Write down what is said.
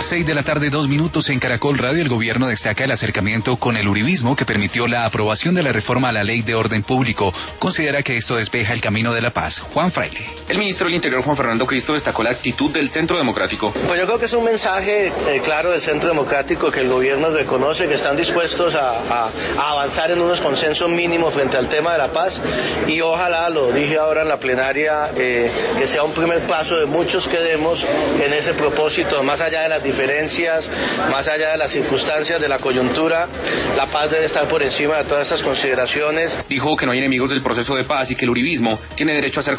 6 de la tarde, 2 minutos en Caracol Radio. El gobierno destaca el acercamiento con el uribismo que permitió la aprobación de la reforma a la Ley de Orden Público. Considera que esto despeja el camino de la paz. Juan Fraile. El ministro del Interior, Juan Fernando Cristo, destacó la actitud del Centro Democrático. Pues yo creo que es un mensaje claro del Centro Democrático, que el gobierno reconoce que están dispuestos a avanzar en unos consensos mínimos frente al tema de la paz, y ojalá, lo dije ahora en la plenaria, que sea un primer paso de muchos que demos en ese propósito. Más allá de las diferencias, más allá de las circunstancias, de la coyuntura, la paz debe estar por encima de todas estas consideraciones. Dijo que no hay enemigos del proceso de paz y que el uribismo tiene derecho a ser